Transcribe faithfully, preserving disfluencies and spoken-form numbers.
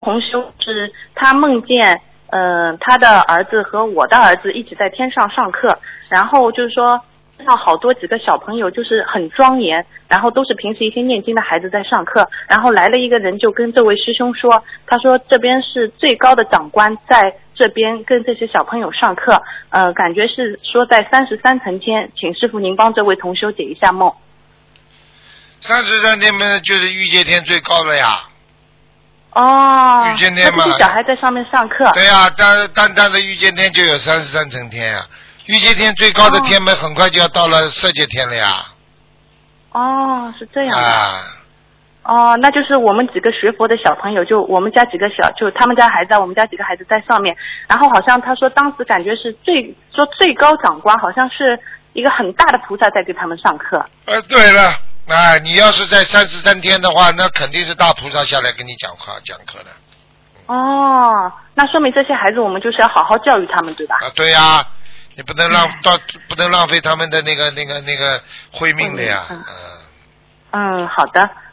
同修是他梦见，呃，他的儿子和我的儿子一起在天上上课，然后就是说上好多几个小朋友，就是很庄严，然后都是平时一些念经的孩子在上课，然后来了一个人就跟这位师兄说，他说这边是最高的长官在这边跟这些小朋友上课，呃，感觉是说在三十三层天，请师父您帮这位同修解一下梦。 三十三天嘛，就是御界天最高的呀。 哦， 御界天嘛， 那这些小孩在上面上课。 对呀、啊，单单单的御界天就有三十三层天呀、啊，御界天最高的天门很快就要到了色界天了呀。 哦，是这样的。 啊。 哦，那就是我们几个学佛的小朋友，就我们家几个小，就他们家孩子，我们家几个孩子在上面，然后好像他说当时感觉是最说最高长官，好像是一个很大的菩萨在给他们上课。 呃，对了。啊，你要是在三十三天的话，那肯定是大菩萨下来跟你讲话讲课的。 哦，那说明这些孩子我们就是要好好教育他们，对吧？ 啊，对呀、啊，你不能浪到不能浪费他们的那个那个那个慧命的呀。 嗯，嗯好的。